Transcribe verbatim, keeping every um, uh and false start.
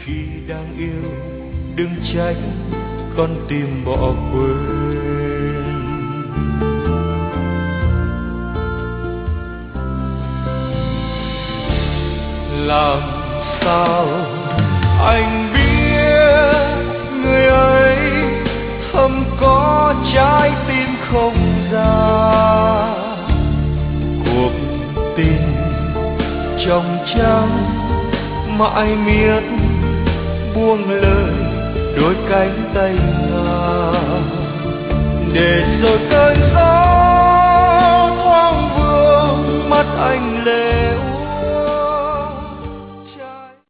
khi đang yêu đừng trách con tim bỏ quên. Làm sao anh biết người ấy thầm có trái tim không ra, cuộc tình trong trắng mãi miết buông lời đôi cánh tay ngà, để rồi cơn